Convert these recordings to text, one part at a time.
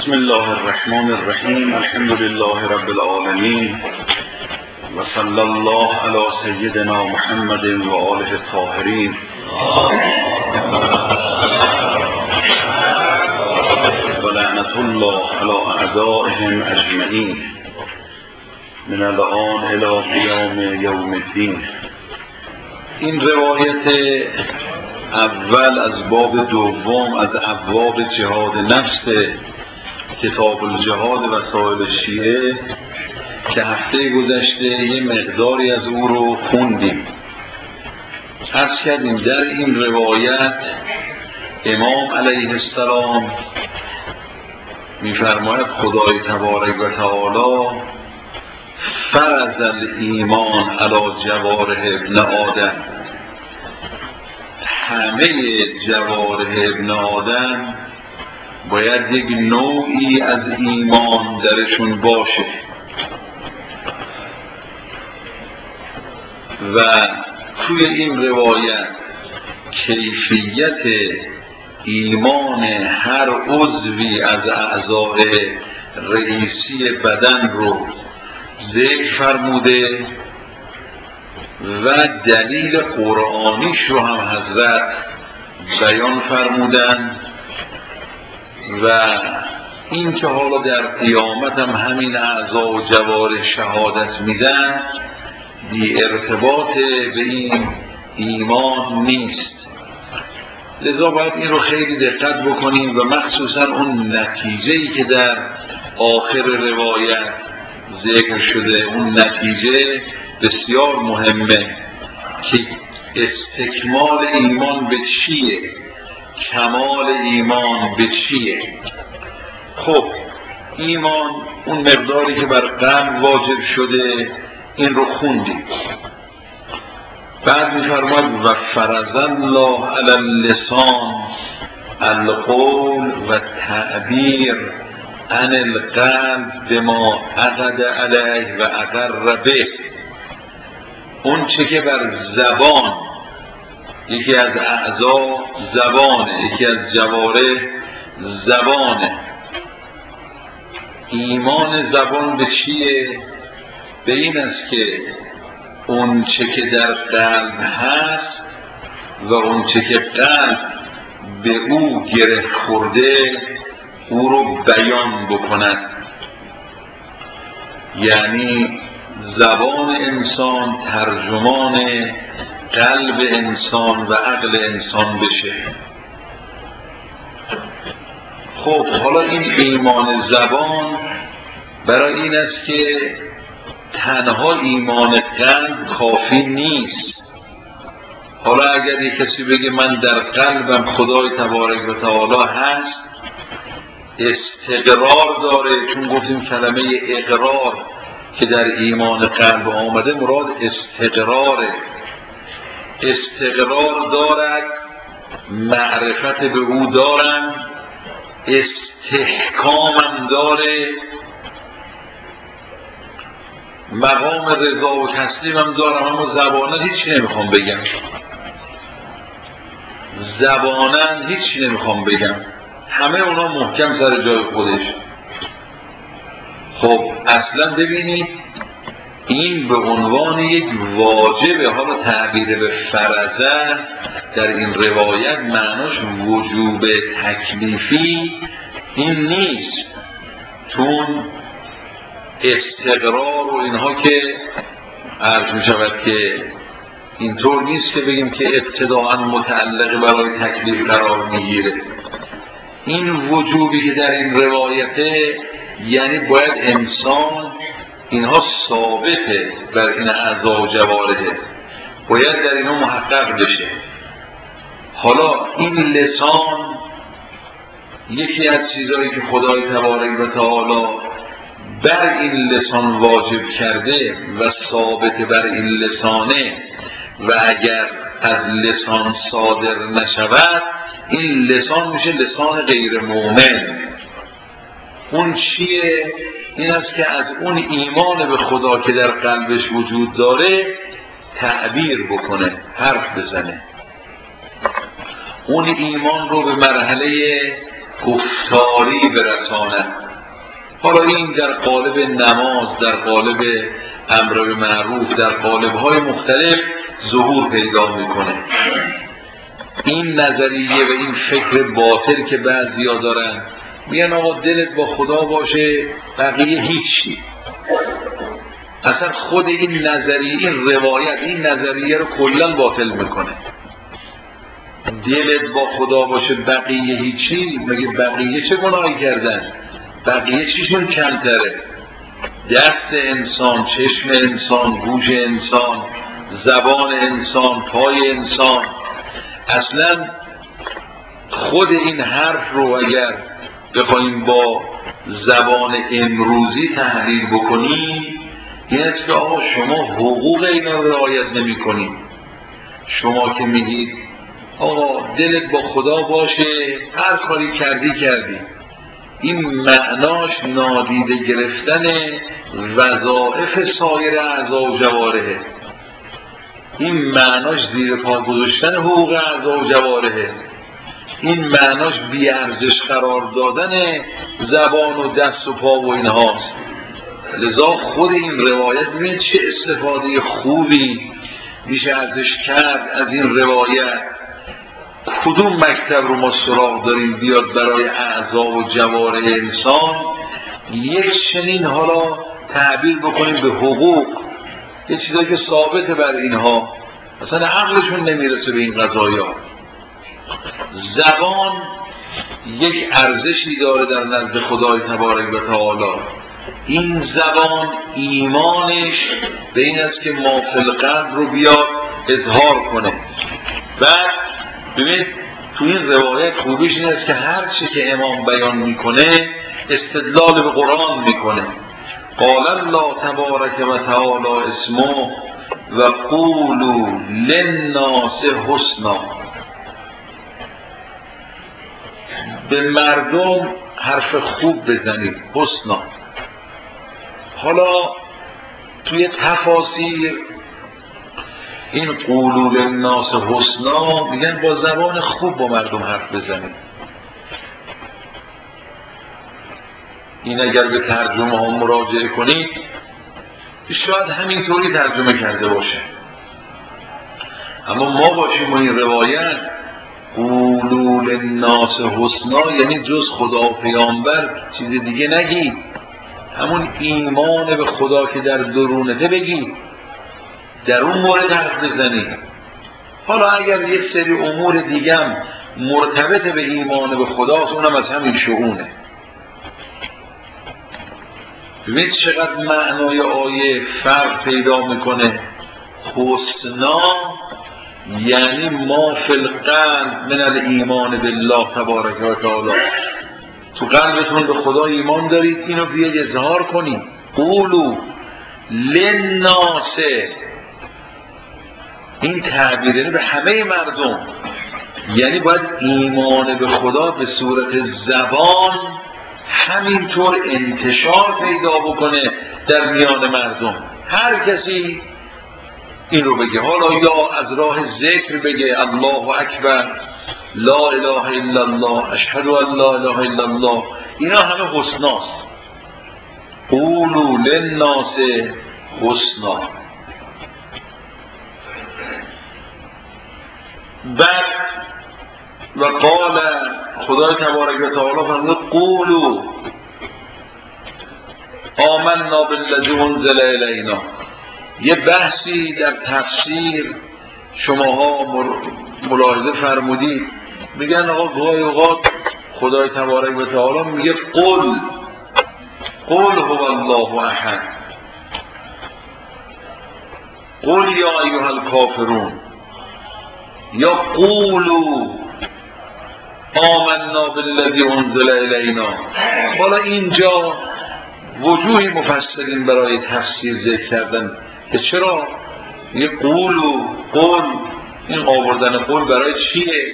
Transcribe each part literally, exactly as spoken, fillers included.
بسم الله الرحمن الرحیم. الحمد لله رب العالمین و صلی الله علی سیدنا محمد و آله الطاهرین. و لعنت الله علی اعدائهم اجمعین من الآن الی قیام یوم الدین. این روایت اول از باب دوم از ابواب جهاد نفس کتاب الجهاد وسائل شیعه که هفته گذشته یه مقداری از او رو خوندیم. عرض کردیم در این روایت امام علیه السلام می‌فرماید خدای تبارک و تعالی فرض الایمان علی جوارح ابن آدم، همه جوارح ابن آدم باید یک نوعی از ایمان درشون باشه و توی این روایت کیفیت ایمان هر عضوی از اعضای رئیسی بدن رو ذکر فرموده و دلیل قرآنیش رو هم حضرت بیان فرمودن و این که حالا در قیامت هم همین اعضا و جوارح شهادت میدن بی ارتباط به این ایمان نیست. لذا باید این رو خیلی دقت بکنیم و مخصوصا اون نتیجه‌ای که در آخر روایت ذکر شده، اون نتیجه بسیار مهمه که استکمال ایمان به چیه، کمال ایمان به چیه. خب ایمان اون مقداری که بر قلب واجب شده این رو خوندیم. بعد می‌فرماید و فرض الله علی اللسان القول و تعبیر عن القلب بما عقد علیه و اقر به. اون چه که بر زبان، یکی از اعضا زبانه، یکی از جوارح زبانه. ایمان زبان به چیه؟ به این است که اون چه که در قلب هست و اون چه که قلب به او گره خورده او رو بیان بکند. یعنی زبان انسان ترجمان قلب انسان و عقل انسان بشه. خب حالا این ایمان زبان برای این است که تنها ایمان قلب کافی نیست. حالا اگر یک کسی بگه من در قلبم خدای تبارک و تعالی هست، استقرار داره، چون گفتیم کلمه اقرار که در ایمان قلب آمده مراد استقراره، استقرار دارد، معرفت به او دارم، استحکامم داره، مقام رضا و تسلیمم دارم. اما زبانن هیچی نمیخوام بگم، زبانن هیچی نمیخوام بگم، همه اونا محکم سر جای خودش. خب اصلا ببینید این به عنوان یک واجبه. حالا تعبیر به فرضه در این روایت معناش وجوب تکلیفی این نیست، چون استقرار و اینها که عرض می شود که اینطور نیست که بگیم که ابتداءً متعلق برای تکلیف قرار میگیره. این وجوبی که در این روایته یعنی باید انسان اینها ثابته بر این اعضا و جوارحه، باید در اینها محقق بشه. حالا این لسان یکی از چیزهایی که خدای تبارک و تعالی بر این لسان واجب کرده و ثابت بر این لسانه و اگر از لسان صادر نشود این لسان میشه لسان غیر مومن. اون چیه؟ این است که از اون ایمان به خدا که در قلبش وجود داره تعبیر بکنه، حرف بزنه. اون ایمان رو به مرحله گفتاری برساند. حالا این در قالب نماز، در قالب امر به معروف، در قالب‌های مختلف ظهور پیدا میکنه. این نظریه و این فکر باطل که بعضیا دارن، میگن آقا دلت با خدا باشه بقیه هیچی. اصلا خود این نظریه، این روایت، این نظریه رو کلا باطل میکنه. دلت با خدا باشه بقیه هیچی، مگه بقیه چه گناهی کردن؟ بقیه چیشون کمتره؟ دست انسان، چشم انسان، گوش انسان، زبان انسان، پای انسان. اصلا خود این حرف رو اگر بخوایم با زبان امروزی تحلیل بکنیم، این است که آقا شما حقوق اینا رو رعایت نمی کنید. شما که میگید آقا دلت با خدا باشه هر کاری کردی کردی، این معناش نادیده گرفتن وظایف سایر اعضا و جوارحه. این معناش زیر پا گذاشتن حقوق اعضا و جوارحه. این معناش بی‌ارزش قرار دادن زبان و دست و پا و اینهاست. لذا خود این روایت ببینید چه استفاده خوبی میشه ازش کرد از این روایت. کدوم مکتب رو ما سراغ داریم بیاد برای اعضا و جوارح انسان یک چنین حالا تعبیر بکنیم به حقوق، یه چیزایی که ثابته بر اینها، اصلا عقلشون نمیرسه به این قضایا. زبان یک ارزشی داره در نزد خدای تبارک و تعالی. این زبان ایمانش به این است که ما فی القلب رو بیاد اظهار کنه. بعد ببینید تو این روایت خوبیش این است که هر چی که امام بیان میکنه استدلال به قرآن میکنه. قال الله تبارک و تعالی اسمه و قولوا للناس حسنا. به مردم حرف خوب بزنید، حسنا. حالا توی تفاسیر این قولوا للناس حسنا میگن با زبان خوب با مردم حرف بزنید. این اگر به ترجمه ها مراجعه کنید شاید همینطوری ترجمه کرده باشه، اما ما باشیم و این روایت قولوا للناس حسنا یعنی جز خدا و پیامبر چیز دیگه نگی، همون ایمان به خدا که در درونته بگی، در اون مورد حرف بزنی. حالا اگر یک سری امور دیگه هم مرتبط به ایمان به خداست اونم از همین شؤونه. ببینید چقدر معنای آیه فرق پیدا میکنه. حسنا یعنی ما فی القلب من الایمان بالله تبارک و تعالی. تو قلبتون به خدا ایمان دارید، اینو بیاید اظهار کنید. قولوا للناس، این تعبیره به همه مردم، یعنی باید ایمان به خدا به صورت زبان همینطور انتشار پیدا بکنه در میان مردم. هر کسی این رو بگه، حالا یا از راه ذکر بگه الله اکبر، لا اله الا الله، اشهد ان لا اله الا الله، اینا همه حسناست. قولوا للناس حسنا. بعد و قال خدای تبارک و تعالی فرمود قولوا آمنا بالذی انزل الینا. یه بحثی در تفسیر شماها ملاحظه فرمودید، میگن آقا گاهی اوقات خدای تبارک و تعالی میگه قل قل هو الله احد، قل یا ایها الکافرون، یا قولوا آمنا بالذی انزل الینا. حالا اینجا وجوهی مفسرین برای تفسیر ذکر کردن که چرا یه قولوا قول، این آوردن قول برای چیه؟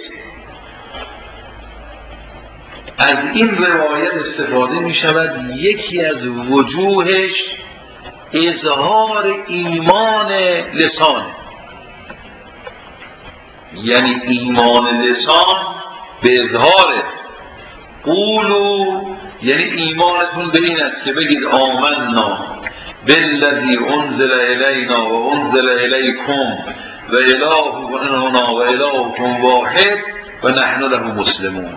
از این روایت استفاده می شود یکی از وجوهش اظهار ایمان لسانه، یعنی ایمان لسان به اظهاره. قولوا یعنی ایمانتون به این است که بگید آمنا بالذی انزل الینا و انزل الیکم و الهنا و الهکم واحد و نحن له مسلمون.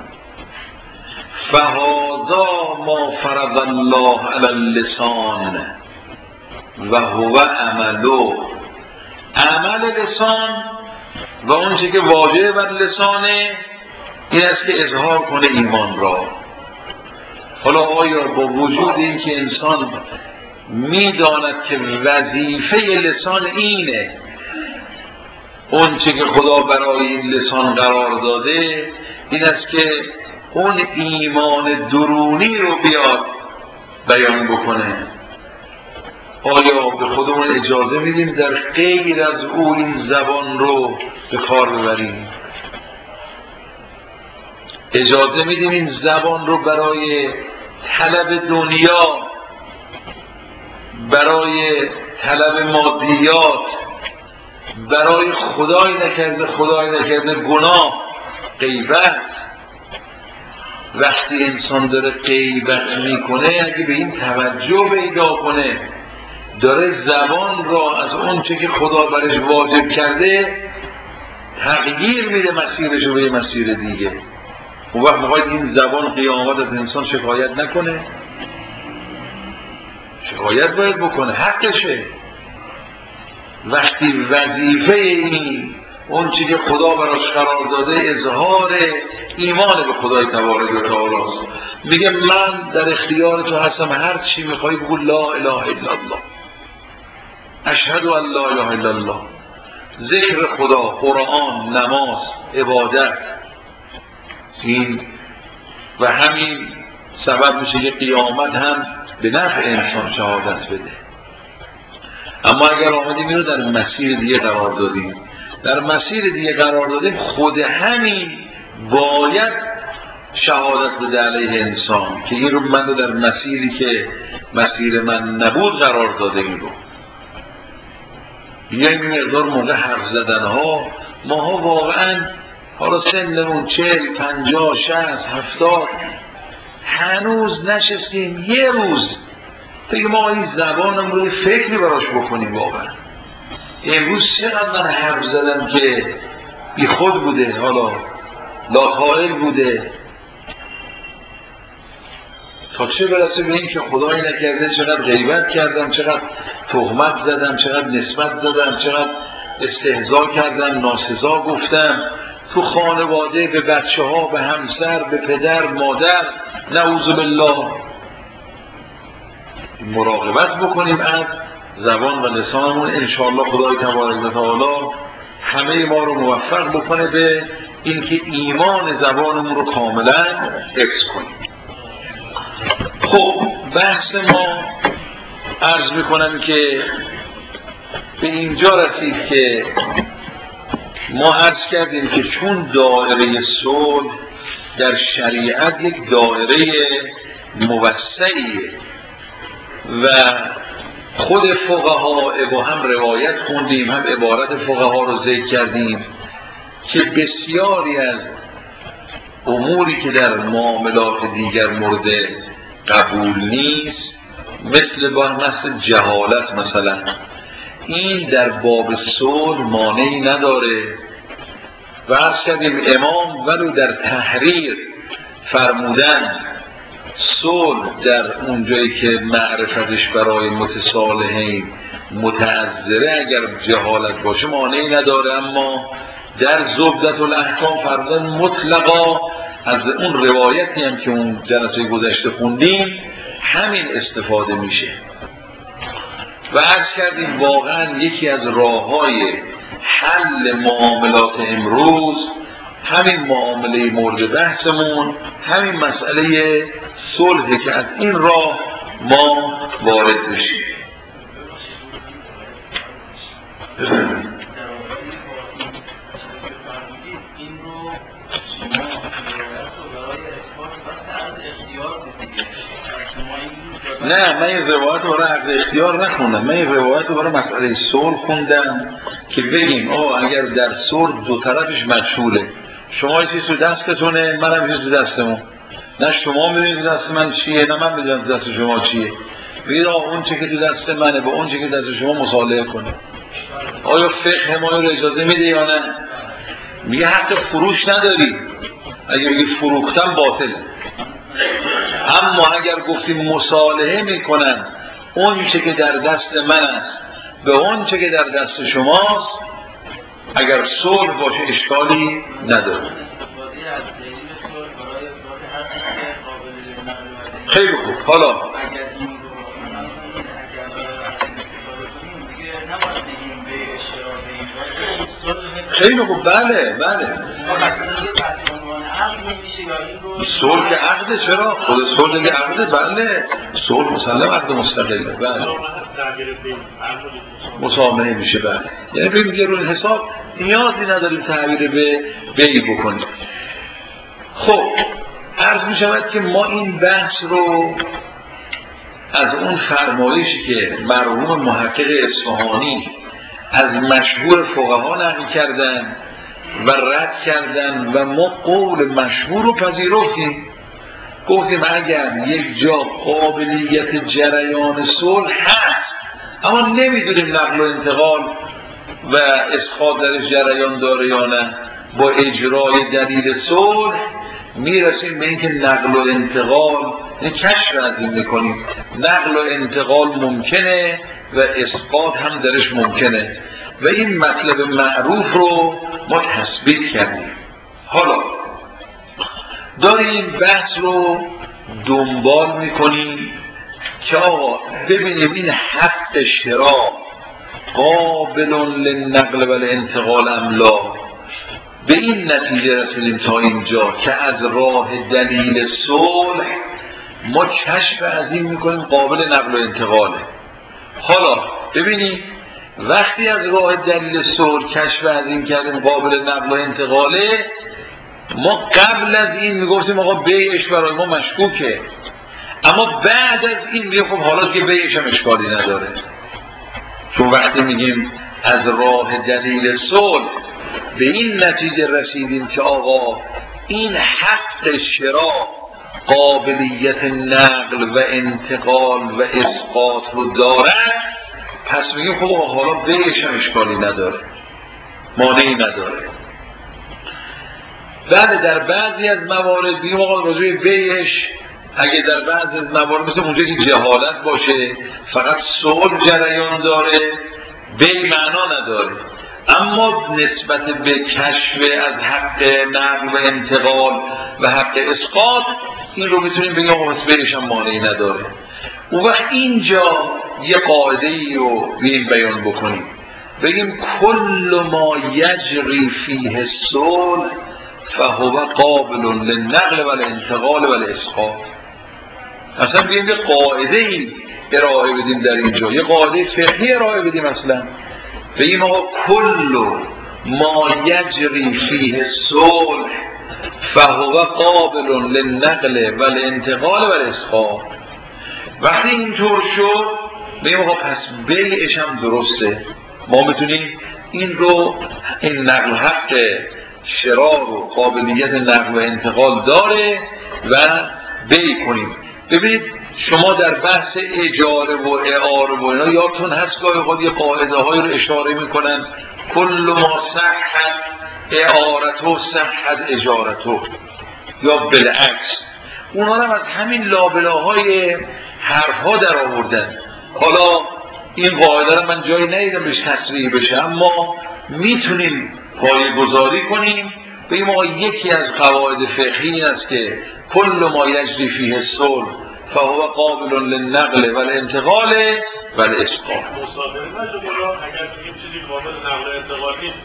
فهذا ما فرض الله علی اللسان و هو عملو. عمل لسان و اون چیزی که واجب بر لسانه این است که اظهار کنه ایمان را. حالا آیا با وجود این که انسان میداند که وظیفه لسان اینه، اون چه که خدا برای این لسان قرار داده این است که اون ایمان درونی رو بیاد بیان بکنه، آیا به خودمون اجازه میدیم در غیر از او این زبان رو به کار ببریم؟ اجازه میدیم این زبان رو برای طلب دنیا، برای طلب مادیات، برای خدای نکرده خدای نکرده گناه، غیبت؟ وقتی انسان داره غیبت میکنه اگه به این توجه پیدا کنه داره زبان را از اون چه که خدا برش واجب کرده تغییر میده، مسیرش رو به یه مسیر دیگه. اون وقت میخواید این زبان قیامت از انسان شکایت نکنه؟ شکایت باید بکنه، حقشه. وقتی وظیفه این اون چی که خدا براش قرار داده اظهار ایمان به خدای تبارک و تعالی است، میگه من در اختیار تو هستم، هر چی میخوای بگو لا اله الا الله، اشهد ان لا اله الا الله. ذکر خدا، قرآن، نماز، عبادت، این و همین سبب میشه که قیامت هم به نفع انسان شهادت بده. اما اگر آمدیم این رو در مسیر دیگه قرار دادیم، در مسیر دیگه قرار دادیم خود همین باید شهادت بده علیه انسان که این رو من رو در مسیری که مسیر من نبود قرار داده. این رو یه مقدار موقع حرف زدن ها ماها واقعا حالا سنمون چل، پنجاه، شصت، هفتاد هنوز نشستیم یه روز بگیم ما این زبانم رو فکری براش بکنیم. واقعا امروز چقدر من حرف زدم که بی خود بوده، حالا لاقائل بوده، تا چه برسه به این که خدایی نکرده چقدر غیبت کردم، چقدر تهمت زدم، چقدر نسبت زدم، چقدر استهزا کردم، ناسزا گفتم تو خانواده، به بچه ها، به همسر، به پدر، مادر، نعوذ بالله. مراقبت بکنیم از زبان و لسانمون. انشاءالله خدای تبارک و تعالی همه ما رو موفق بکنه به اینکه ایمان زبانمون رو کاملا حفظ کنیم. خب بحث ما عرض میکنم که به اینجا رسید که ما عرض کردیم که چون دایره صلح در شریعت یک دایره موسعیه و خود فقها و هم روایت خوندیم هم عبارت فقها رو ذکر کردیم که بسیاری از اموری که در معاملات دیگر مورد قبول نیست، مثل با مثل جهالت مثلا، این در باب صلح مانعی نداره. و عرض کردیم امام ولو در تحریر فرمودن صلح در اونجایی که معرفتش برای متصالحین متعذره اگر جهالت باشه مانعی نداره، اما در زبدة الاحکام فرمودن مطلقا از اون روایتی هم که اون جلسه گذشته خوندیم همین استفاده میشه. و عرض کردیم واقعا یکی از راه‌های حل معاملات امروز همین معامله مورد بحثمون، همین مسئله صلحه که از این راه ما وارد بشیم. نه، من این روایت رو برای حق اختیار نخوندم، من این روایت رو برای مسئله صلح خوندم که بگیم آه اگر در صلح دو طرفش مجهوله، شما یه چیز تو دستتونه منم یه چیز تو دستمون، نه شما میدونید دست من چیه نه من میدونم دست شما چیه. بگید آقا اون چه که تو دست منه با اون چه که دست شما مصالحه کنه. آیا فقه ما رو اجازه میده یا نه؟ میگه حق فروش نداری. اگه بگید فروختن باطله. اما اگر گفتیم مصالحه میکنن اون چه که در دست من است به اون چه که در دست شماست، اگر صلح باشه اشکالی نداره. خیلی خوب. حالا خیلی خوب. بله بله صلح که عقده. چرا؟ خود صلح که عقده. بله صلح مسلم عقد مستقله. بله مسامحه میشه. بله یعنی ببین یه روی حساب نیازی نداریم تغییر به بی بکنیم. خب عرض می شود که ما این بحث رو از اون فرمایشی که مرحوم محقق اصفهانی از مشهور فقها نقل کردن و رد کردن و ما قول مشهور رو پذیرفتیم. گفتیم اگر یک جا قابلیت جریان صلح هست اما نمیدونیم نقل و انتقال و اسقاط درش جریان داره یا نه، با اجرای دلیل صلح میرسیم به اینکه نقل و انتقال کشف از این میکنیم. نقل و انتقال ممکنه و اسقاط هم درش ممکنه و این مطلب معروف رو ما تثبیت کردیم. حالا داریم بحث رو دنبال میکنیم که آقا ببینیم این حق شرا قابل للنقل و الانتقال ام لا. به این نتیجه رسیدیم تا اینجا که از راه دلیل صلح ما کشف از این میکنیم قابل نقل و انتقاله. حالا ببینید وقتی از راه دلیل صلح کشف از این کردیم قابل نقل و انتقاله، ما قبل از این میگفتیم آقا بیعش برای ما مشکوکه، اما بعد از این میگه خب حالا که بیعش هم اشکالی نداره. چون وقتی میگیم از راه دلیل صلح به این نتیجه رسیدیم که آقا این حق شرا قابلیت نقل و انتقال و اسقاط رو دارد، پس میگیم خب حالا بیعش هم اشکالی نداره، مانعی نداره. بعد در بعضی از موارد بگیم آقا راجع به بیعش اگه در بعضی از موارد مثل اونجا که جهالت باشه فقط صلح جریان داره بیع معنا نداره، اما نسبت به کشف از حق نقل و انتقال و حق اسقاط این رو میتونیم بگیم آقا بیعش هم مانعی نداره. اون وقت اینجا یه قاعده ای رو بیم بیان بکنیم، بگیم کل ما یجری فیه الصلح فهو قابل للنقل و الانتقال و الاسقاط. اصلا بگیم یه قاعده ای ارائه بدیم در اینجا، یه قاعده فقهی ارائه بدیم. اصلا بگیم آقا کل ما یجری فیه الصلح فهو قابل للنقل و الانتقال و الاسقاط. وقتی اینطور شد بگیم آقا پس بیعش هم درسته، ما میتونیم این رو این نقل حق شرا رو قابلیت نقل و انتقال داره و بیع کنیم. ببینید شما در بحث اجاره و اعاره و اینا یادتون هست گاهی اوقات یه قاعده های رو اشاره میکنن کل ما صحت اعارتو صحت اجارتو یا بالعکس. اونا هم از همین لابلاهای حرفها در آوردن. حالا این قاعده رو من جایی ندیدم بهش تصریح بشه، اما میتونیم پایه‌گذاری کنیم بگیم آقا یکی از قواعد فقهی این است که کل ما یجری فیه الصلح فهو قابل للنقل و الانتقال و الاسقاط. اگر این چیزی قابل نقل و انتقال نیست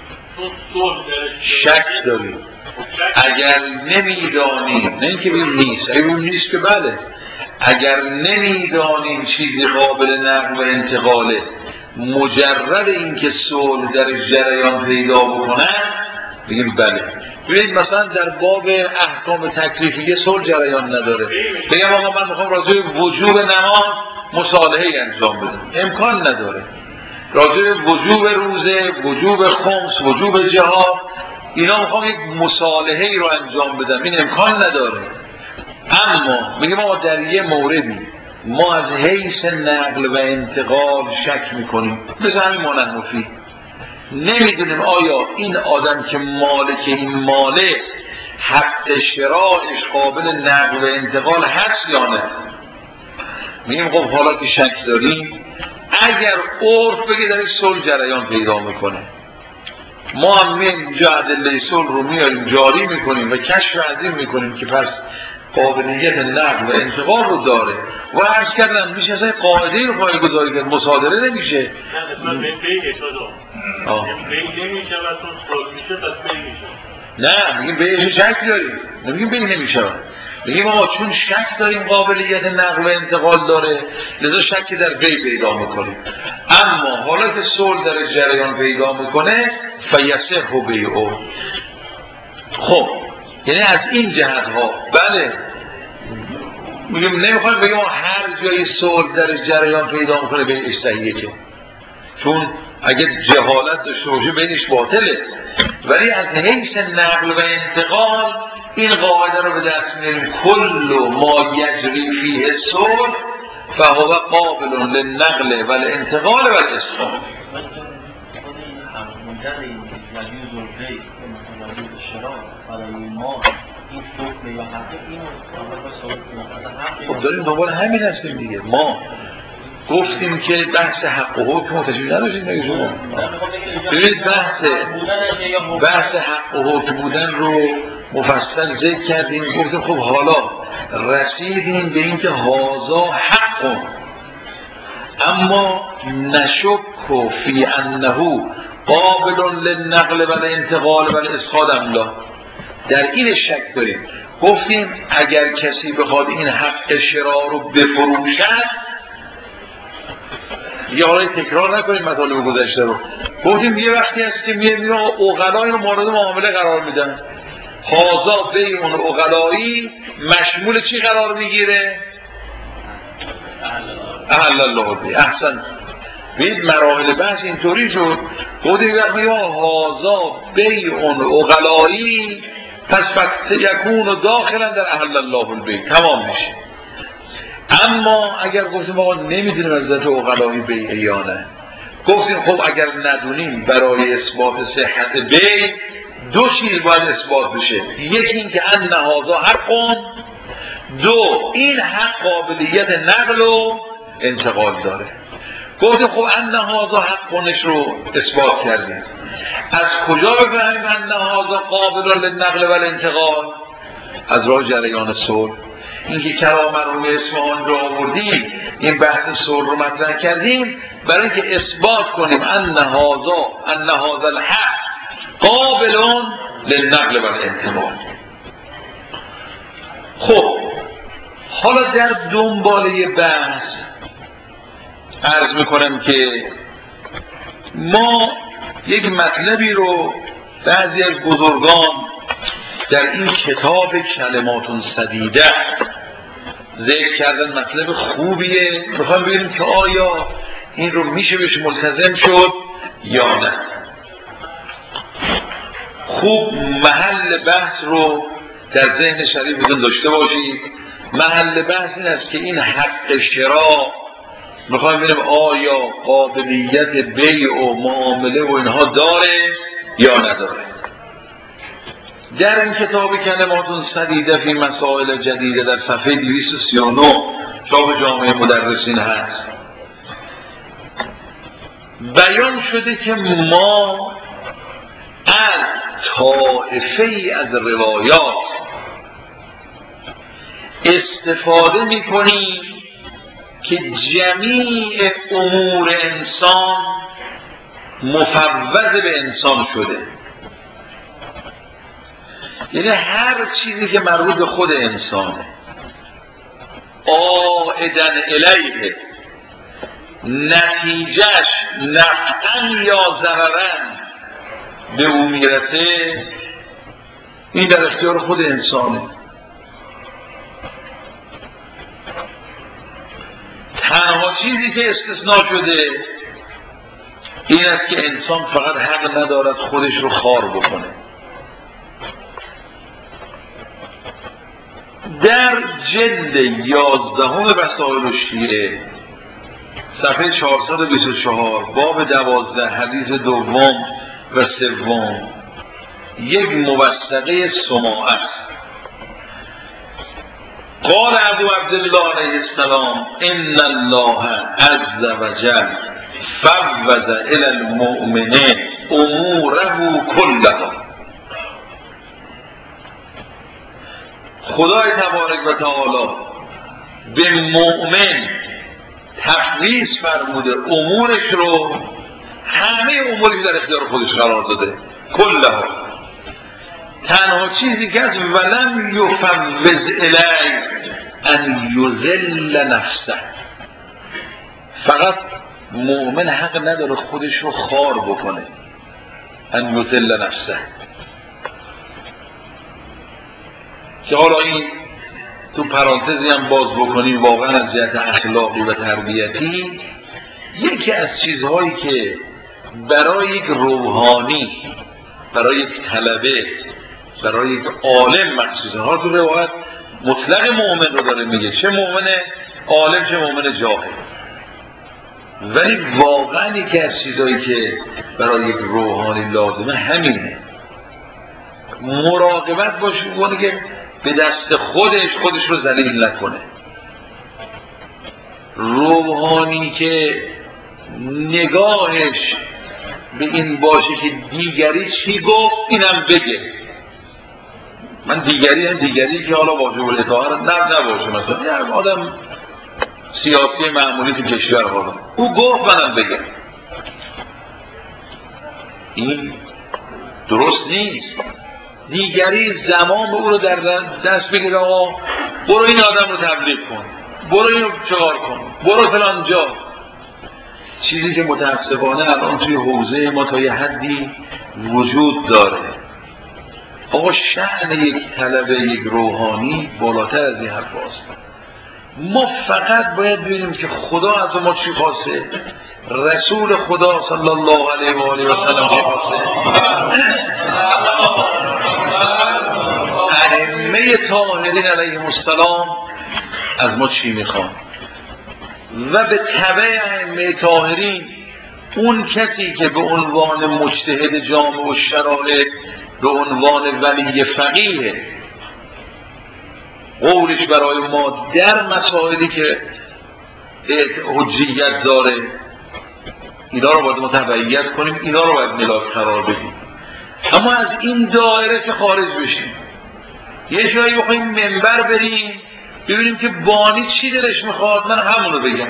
شک داریم. اگر نمیدانیم، نه اینکه بگیم نیست، اگر اون نیست که بله، اگر نمیدانیم چیزی قابل نقل و انتقاله مجرد اینکه صلح در جریان پیدا بکنه بگیم بله. ببینید مثلا در باب احکام تکلیفی صلح جریان نداره، بگم آقا من میخوام راجع به وجوب نماز مصالحه انجام بدم، امکان نداره. راجع به وجوب روزه، وجوب خمس، وجوب جهاد، اینا میخوام یک مصالحه ای رو انجام بدم، این امکان نداره. اما میگه ما در یه موردی ما از حیث نقل و انتقال شک میکنیم، مثل همین مانند مفید، نمیدونیم آیا این آدم که مالک این ماله حق شرایش قابل نقل و انتقال هست یا نه. میگیم خب حالا که شک داریم، اگر عرف بگه در این صلح جریان پیدا میکنه، ما هم اینجا ادله صلح رو میاریم جاری میکنیم و کشف عظیم میکنیم که پس قابلیت نقل و انتقال رو داره و عرض کردم میشه اصلا قاعده رو پای گذاری کرد، مصادره نمیشه. نه به بیه شده بیه نمیشه و تو صلح میشه پس بیه میشه. نه میگیم بیهش شک داریم، نمیگیم بیه نمیشه، میگیم آقا چون شک داریم قابلیت نقل و انتقال داره لذا شکی در بی پیدا میکنیم. اما حالا که صلح در جریان پیدا میکنه فیصح و بیعو. خب یعنی از این جهت ها بله میگیم نمیخوایم بگیم هر جایی صلح در جریان پیدا میکنه بیعش صحیحه، که چون اگه جهالت داشته باشه بینش باطله، ولی از حیث نقل و انتقال این قاعده رو به دست میاریم کل ما یجری فیه صلح فهو قابل للنقل و الانتقال و الاسقاط. خب داریم دنبال همین هستیم دیگه. ما گفتیم که بحث حق و حکم تشریح نداشتیم نگه شما. ببینید بحث بحث حق و حکم بودن رو مفصل ذکر کردیم، گفتیم خب حالا رسیدیم به این که هازا حق، اما نشک فی انه قابل للنقل و الانتقال و الاسقاط ام لا. در این شک داریم. گفتیم اگر کسی بخواد این حق شرا رو بفروشد، یه حالا تکرار نکنیم مطالب گذشته رو، گفتیم یه وقتی هست که میه میره اغلای رو مورد معامله قرار میدن، هازا بیعون اغلایی مشمول چی قرار میگیره؟ احل الله بی. احسن. بید مراحل بحث اینطوری شد، گفتیم وقتی هازا بیعون اغلایی پس فقط یکون و داخلا در احل الله بی تمام میشه. اما اگر گفتیم آقا نمیدونیم از ذات اغلایی بیعه یا نه، گفتیم خب اگر ندونیم برای اثبات صحت بیع دو چیز باید اثبات بشه، یکی این که ان هذا حق، دو این حق قابلیت نقل و انتقال داره. گفتیم خب ان هذا حقش رو اثبات کردیم، از کجا بفهمیم ان هذا قابل للنقل و الانتقال؟ از راه جریان صلح. اینکه کلام مرحوم اصفهانی رو آوردیم، این بحث صلح رو مطرح کردیم برای اینکه اثبات کنیم ان هذا ان هذا الحق قابل للنقل و الانتقال. خب حالا در دنباله بحث عرض میکنم که ما یک مطلبی رو بعضی از بزرگان در این کتاب کلمات سدیده ذکر کردن، مطلب خوبیه، میخوام ببینیم که آیا این رو میشه بهش ملتزم شد یا نه. خوب محل بحث رو در ذهن شریفتون داشته باشید. محل بحث این است که این حق شرا میخوایم ببینیم آیا قابلیت بیع و معامله و اینها داره یا نداره. در این کتاب کلمات سدیده فی مسائل جدیده در صفحه دویست و سی و نه چاپ جامعه مدرسین هست، بیان شده که ما از طائفه ای از روایات استفاده میکنیم که جمیع امور انسان مفوض به انسان شده، یعنی هر چیزی که مربوط به خود انسانه عائدن الیه، نتیجهش نفعا یا ضررا به او میرسه، این در اختیار خود انسانه. تنها چیزی که استثناء شده این است که انسان فقط حق ندارد خودش رو خار بکنه. در جلد یازدهم وسائل الشیعه صفحه چهارصد و بیست و چهار باب دوازده حدیث دوم و سوم یک موثقه سماع است. قال ابو عبدالله علیه السلام ان الله عز وجل فوض الی المؤمنین اموره کلها. خدای تبارک و تعالی به مؤمن تفویض فرموده امورش رو، همه اموری در اختیار خودش قرار داده کلها. تنها چیزی که از ولم یفوض الی ان یذل نفسه، فقط مؤمن حق نداره خودش رو خار بکنه. ان یذل نفسه که حالا این تو پرانتزی هم باز بکنیم، واقعا از جهت اخلاقی و تربیتی یکی از چیزهایی که برای یک روحانی، برای یک طلبه، برای یک عالم مخصوصه ها تو روایت مطلق مؤمن رو داره میگه، چه مؤمن عالم چه مؤمن جاهل، ولی واقعا یکی از چیزهایی که برای یک روحانی لازمه همینه، مراقبت باشه اونی که به دست خودش خودش رو ذلیل نکنه. روحانی که نگاهش به این باشه که دیگری چی گفت اینم بگه. من دیگری هم دیگری که حالا واجب الاطاعه نه نباشه، مثلا یه آدم سیاسی معمولی تو کشور حالا او گفت منم بگم، این درست نیست. دیگری زمان به او رو در دست بگیره، آقا برو این آدم رو تبلیغ کن، برو اینو چهار کن، برو فلان جا. چیزی که متاسفانه الان توی حوزه ما تا یه حدی وجود داره. آقا شأن یک طلبه، یک روحانی بالاتر از این حرف هست. ما فقط باید ببینیم که خدا از ما چی خواسته، رسول خدا صلی الله علیه و آله و سلم چی خواسته، ائمه طاهرین علیهم السلام از ما چی میخوان، و به تبع ائمه طاهرین اون کسی که به عنوان مجتهد جامع و شرایع، به عنوان ولی فقیه، قولش برای ما در مسائلی که حجیت داره، اینا رو باید متبعیت کنیم، اینا رو باید ملاک قرار بدیم. اما از این دایره که خارج بشیم، یه جایی بخوایم منبر بریم ببینیم که بانی چی دلش میخواد من همونو بگم،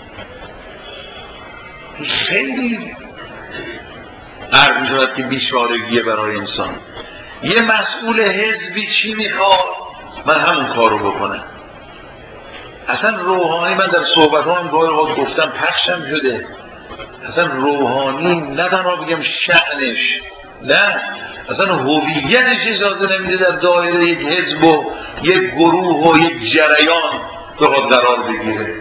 خیلی عرض میشود که بیچارگیه برای انسان. یه مسئول حزبی چی میخواد من همون کارو بکنم. اصلا روحانی، من در صحبت هم گاهی اوقات گفتم پخشم شده، اصلا روحانی نه تنها بگم شأنش، نه اصلا هویتش اجازه نمیده در دایره یک حزب و یک گروه و یک جریان بخواد قرار بگیره.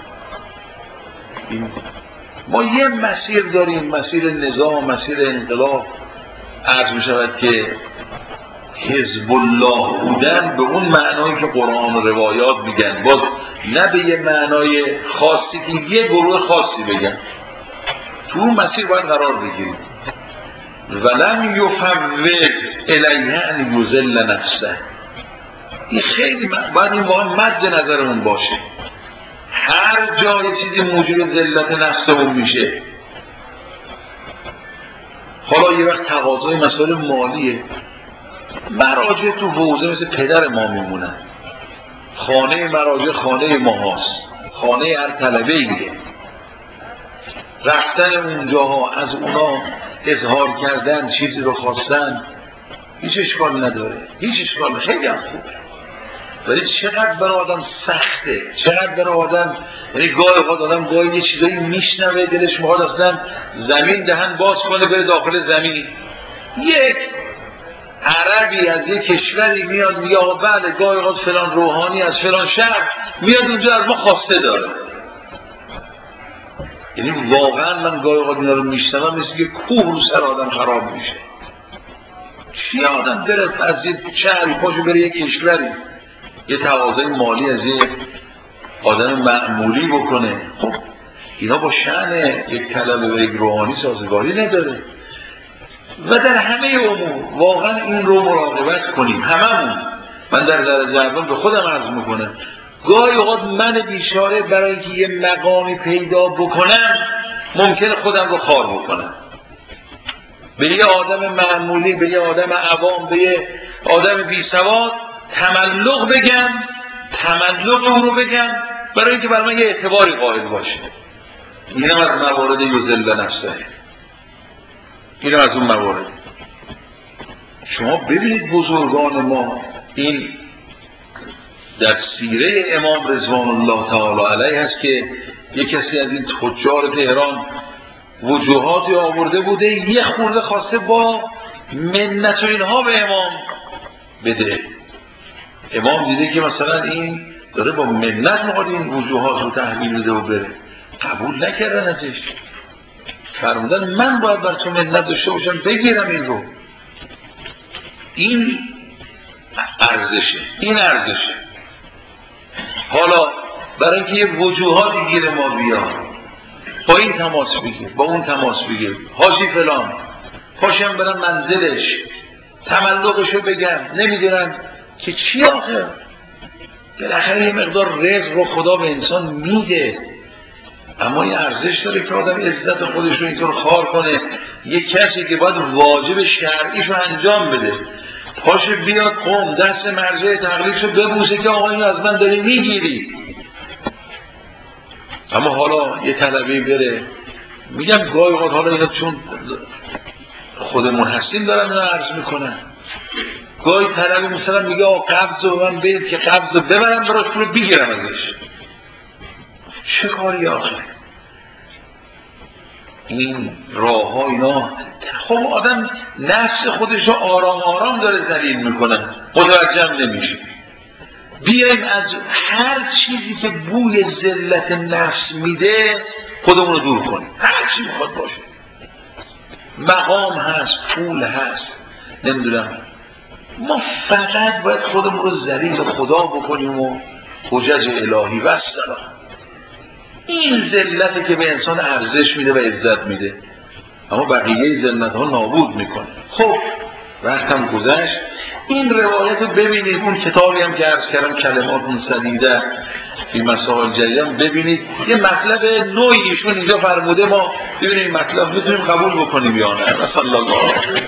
ما یه مسیر داریم، مسیر نظام، مسیر انقلاب. عرض می شود که حزب الله بودن به اون معنایی که قرآن و روایات میگن، باز نه به یه معنای خاصی که یه گروه خاصی بگن، تو اون مسیر باید قرار بگیریم. ولم یفوض الیه ان یذل نفسه، این خیلی باید این واقعا مد نظرمون باشه. هر جای چیزی موجب ذلت نفسمون میشه، حالا یه وقت تقاضای مسائل مالیه، مراجع تو حوزه مثل پدر ما میمونن، خانه مراجع خانه ما هاست، خانه هر طلبه ایه، رفتن اونجاها از اونا اظهار کردن چیزی رو خواستن هیچ اشکال نداره، هیچ اشکال، خیلی هم خوبه. ولی چقدر برای آدم سخته، چقدر برای آدم، یعنی گاهی اوقات آدم گاهی یه چیزایی میشنوه دلش میخواد اصلا زمین دهن باز کنه بره داخل زمین. یک عربی از یک کشوری میاد میگه آقا بله گاهی اوقات فلان روحانی از فلان شهر میاد اونجا از ما خواسته داره. یعنی واقعا من گاهی اوقات اینا رو میشنوم مثل که کوه رو سر آدم خراب میشه. چی آدم بره از یک شهری پاشو بره یک کشوری یه تقاضای مالی از یه آدم معمولی بکنه، خب اینا با شأن یک طلبه و یک روحانی سازگاری نداره. و در همه امور واقعا این رو مراقبت کنیم هممون. من در درجه اول به خودم عرض میکنم، گاهی اوقات من بیچاره برای اینکه یه مقامی پیدا بکنم ممکنه خودم رو خار بکنم، به یه آدم معمولی، به یه آدم عوام، به یه آدم بی سواد تملق بگم، تملق اون رو بگم برای اینکه برای من یه اعتباری قائل باشه. این هم از موارد یذل نفسه، این هم از اون موارد. شما ببینید بزرگان ما، این در سیره امام رضوان الله تعالی علیه هست که یک کسی از این تجار تهران وجوهاتی آورده بوده، یه خورده خواسته با منت و اینها به امام بده. امام دیده که مثلا این داره با منت میخواد این وجوهات رو تحویل بده و بره، قبول نکردن ازش، فرمودن من باید بر تو منت داشته باشم بگیرم این رو. این ارزشه، این ارزشه. حالا برای اینکه یه وجوهاتی گیر ما بیاد، با این تماس بگیر، با اون تماس بگیر، حاجی فلان پاشم برم منزلش تملقشو بگم، نمیدونم که چی آخه. بالاخره یه مقدار رزق رو خدا به انسان میده، اما یه ارزش داره که آدم عزت خودش رو اینطور خار کنه. یه کسی که باید واجب شرعیش رو انجام بده پاشه بیاد قوم دست مرجع تقلیدش رو ببوسه که آقا اینو از من داری میگیری. اما حالا یه طلبی بره، میگم گاهی اوقات حالا اینا چون خودمون هستیم دارم اینا عرض میکنن، گاهی طلبی مثلا میگه آقا قبض رو من برید که قبض رو ببرم براش رو بگیرم ازش. چه کاری آخه این راه ها اینا؟ خب آدم نفس خودش رو آرام آرام داره ذلیل میکنه، متوجه نمیشه. بیاییم از هر چیزی که بوی ذلت نفس میده خودمون رو دور کنیم، هر چی میخواد باشه. مقام هست، پول هست، نمیدونم، ما فقط باید خودمون رو ذلیل خدا بکنیم و حجج الهی و السلام. این ذلتی که به انسان ارزش میده و عزت میده، اما بقیه ذلت ها نابود میکنه. خب وقتم گذشت. این روایت رو ببینید، اون کتابی هم که عرض کردم کلمات سدیده فی مسائل جدیده، ببینید یه مطلب نوعی ایشون اینجا فرموده، ما ببینید مطلب میتونیم قبول بکنیم یا نه. صلی الله